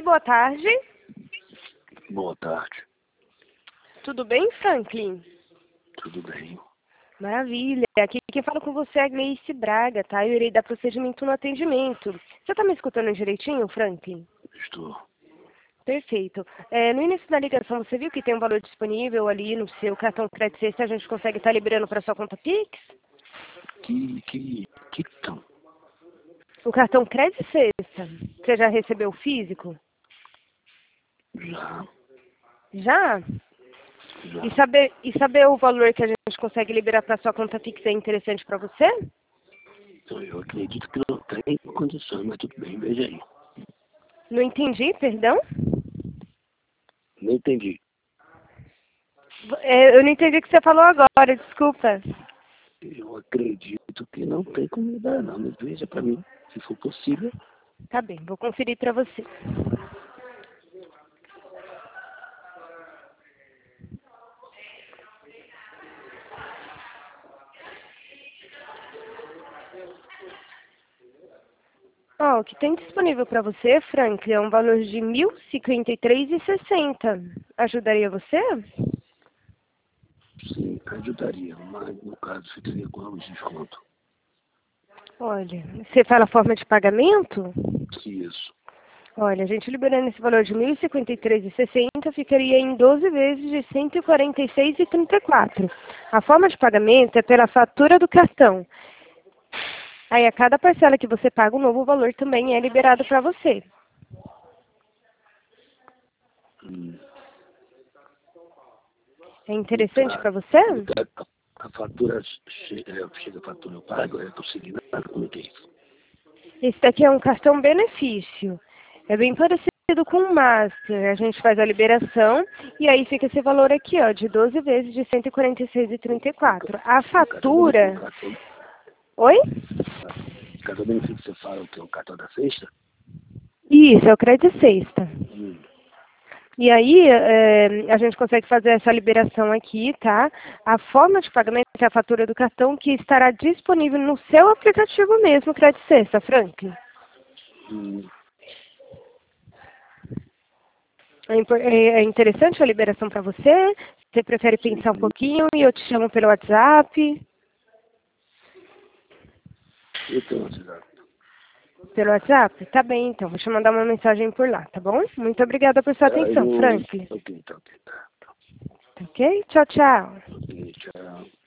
boa tarde. Boa tarde. Tudo bem, Franklin? Tudo bem? Maravilha. Aqui quem fala com você é a Gleice Braga, tá? Eu irei dar procedimento no atendimento. Você tá me escutando direitinho, Franklin? Estou. Perfeito. No início da ligação, você viu que tem um valor disponível ali no seu cartão crédito sexta, a gente consegue estar liberando para sua conta Pix? Que tão? O cartão crédito sexta, você já recebeu o físico? Já. Já? Já. E saber o valor que a gente consegue liberar para sua conta Pix é interessante para você? Então, eu acredito que não tem condição, mas tudo bem, veja aí. Não entendi, perdão? Não entendi. Eu não entendi o que você falou agora, desculpa. Eu acredito que não tem como mudar, não. Mas veja para mim, se for possível. Tá bem, vou conferir para você. Ó, o que tem disponível para você, Franklin, é um valor de R$ 1.053,60. Ajudaria você? Sim, ajudaria, mas no caso ficaria com alguns desconto. Olha, você fala forma de pagamento? Isso. Olha, a gente liberando esse valor de R$ 1.053,60 ficaria em 12 vezes de R$ 146,34. A forma de pagamento é pela fatura do cartão. Aí a cada parcela que você paga, um novo valor também é liberado para você. Hum. É interessante para você? A fatura chega a fatura, eu pago, eu estou seguindo nada, como é que é isso? Esse daqui é um cartão benefício. É bem parecido com o Master. A gente faz a liberação e aí fica esse valor aqui, ó, de 12 vezes de R$ 146,34. A fatura... Oi? Cartão benefício você fala que é o cartão da sexta? Isso, é o crédito sexta. Hum. E aí, a gente consegue fazer essa liberação aqui, tá? A forma de pagamento é a fatura do cartão que estará disponível no seu aplicativo mesmo, Crédito Sexta, Franklin. Hum. É interessante a liberação para você? Você prefere pensar um Sim. pouquinho e eu te chamo pelo WhatsApp? Eu tenho WhatsApp. Pelo WhatsApp? Tá bem, então. Vou te mandar uma mensagem por lá, tá bom? Muito obrigada por sua atenção, Franklin. Ok, tá ok, tá. Tá ok? Tchau, tchau. Ok, tchau.